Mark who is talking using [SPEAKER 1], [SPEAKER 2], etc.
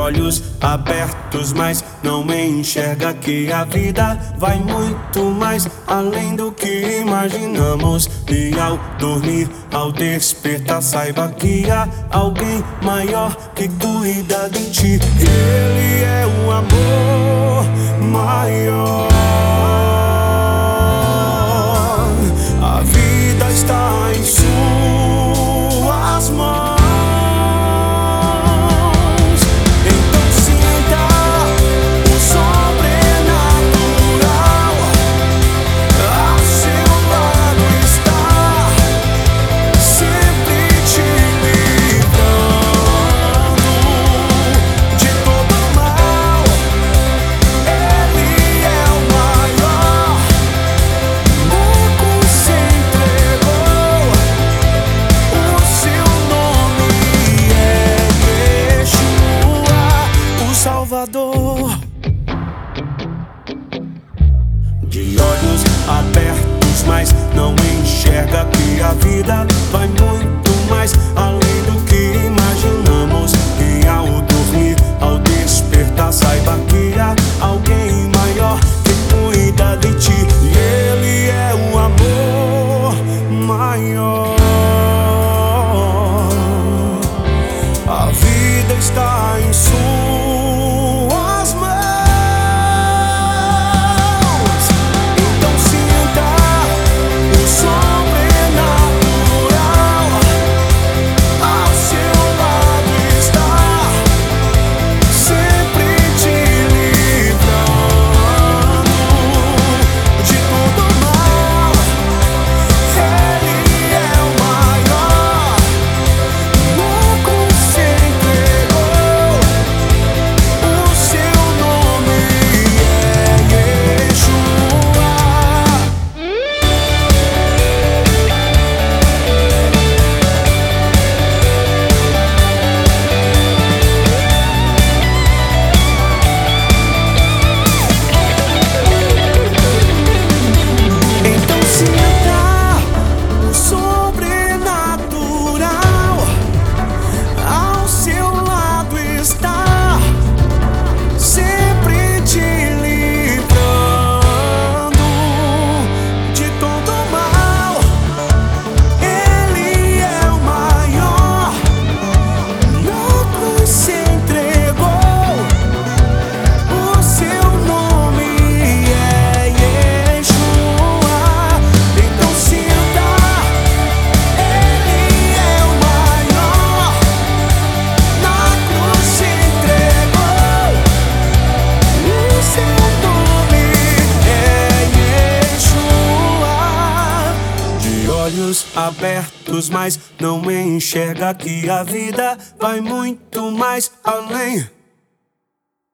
[SPEAKER 1] olhos abertos, mas não enxerga que a vida vai muito mais além do que imaginamos. E ao dormir, ao despertar, saiba que há alguém maior que cuida de ti. Ele é o amor maior. A vida está em suas mãos. De olhos abertos, mas não enxerga que a vida vai muito mais além do que imaginamos. E ao dormir, ao despertar, saiba que há alguém maior que cuida de ti. E ele é o amor maior. A vida está em suas mãos. Olhos abertos, mas não enxerga que a vida vai muito mais além